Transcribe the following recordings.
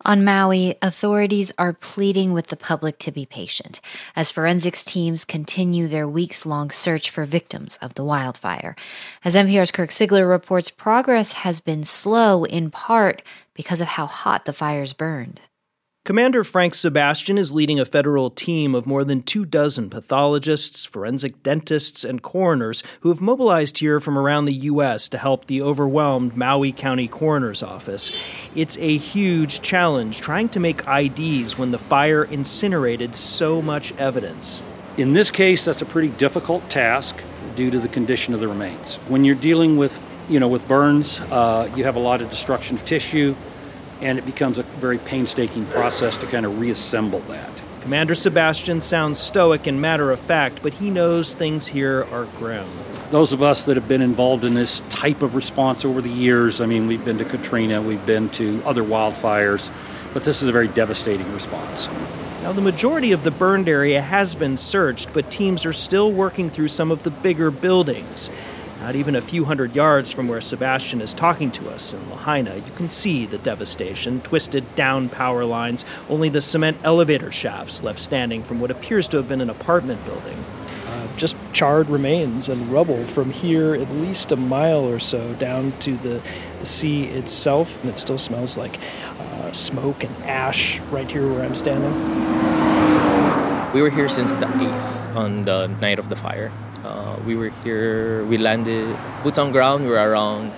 On Maui, authorities are pleading with the public to be patient as forensics teams continue their weeks-long search for victims of the wildfire. As NPR's Kirk Siegler reports, progress has been slow in part because of how hot the fires burned. Commander Frank Sebastian is leading a federal team of more than 24 pathologists, forensic dentists, and coroners who have mobilized here from around the U.S. to help the overwhelmed Maui County Coroner's Office. It's a huge challenge trying to make IDs when the fire incinerated so much evidence. In this case, that's a pretty difficult task due to the condition of the remains. When you're dealing with burns, you have a lot of destruction of tissue, and it becomes a very painstaking process to kind of reassemble that. Commander Sebastian sounds stoic and matter-of-fact, but he knows things here are grim. Those of us that have been involved in this type of response over the years, we've been to Katrina, we've been to other wildfires, but this is a very devastating response. Now, the majority of the burned area has been searched, but teams are still working through some of the bigger buildings. Not even a few hundred yards from where Sebastian is talking to us in Lahaina, you can see the devastation, twisted down power lines, only the cement elevator shafts left standing from what appears to have been an apartment building. Just charred remains and rubble from here at least a mile or so down to the sea itself, and it still smells like smoke and ash right here where I'm standing. We were here since the 8th on the night of the fire. We were here, we landed, boots on ground, we were around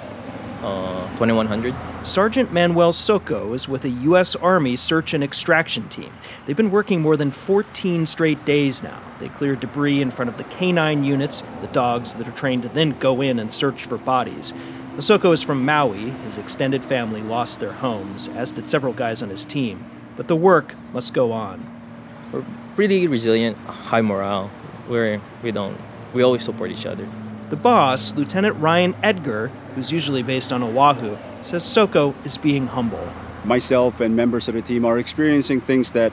2100. Sergeant Manuel Soco is with a U.S. Army search and extraction team. They've been working more than 14 straight days now. They cleared debris in front of the canine units, the dogs that are trained to then go in and search for bodies. Soco is from Maui. His extended family lost their homes, as did several guys on his team. But the work must go on. We're pretty resilient, high morale. We always support each other. The boss, Lieutenant Ryan Edgar, who's usually based on Oahu, says Soco is being humble. Myself and members of the team are experiencing things that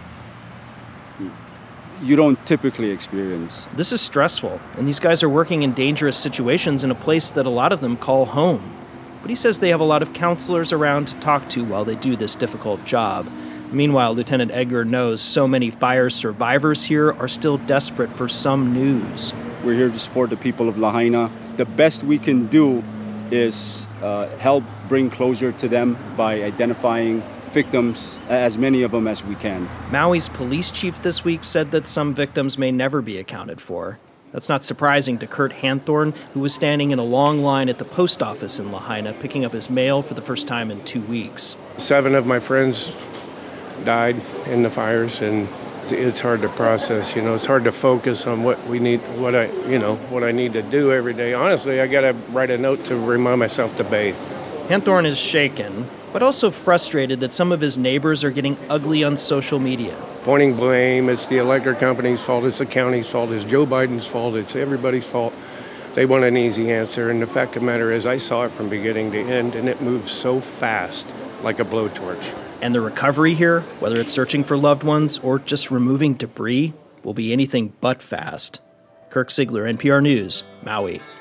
you don't typically experience. This is stressful, and these guys are working in dangerous situations in a place that a lot of them call home. But he says they have a lot of counselors around to talk to while they do this difficult job. Meanwhile, Lieutenant Edgar knows so many fire survivors here are still desperate for some news. We're here to support the people of Lahaina. The best we can do is help bring closure to them by identifying victims, as many of them as we can. Maui's police chief this week said that some victims may never be accounted for. That's not surprising to Kurt Hanthorn, who was standing in a long line at the post office in Lahaina picking up his mail for the first time in 2 weeks. 7 of my friends died in the fires, and it's hard to process. It's hard to focus on what we need, what I need to do every day. Honestly, I got to write a note to remind myself to bathe. Hanthorn is shaken, but also frustrated that some of his neighbors are getting ugly on social media. Pointing blame, it's the electric company's fault, it's the county's fault, it's Joe Biden's fault, it's everybody's fault. They want an easy answer, and the fact of the matter is I saw it from beginning to end, and it moves so fast, like a blowtorch. And the recovery here, whether it's searching for loved ones or just removing debris, will be anything but fast. Kirk Siegler, NPR News, Maui.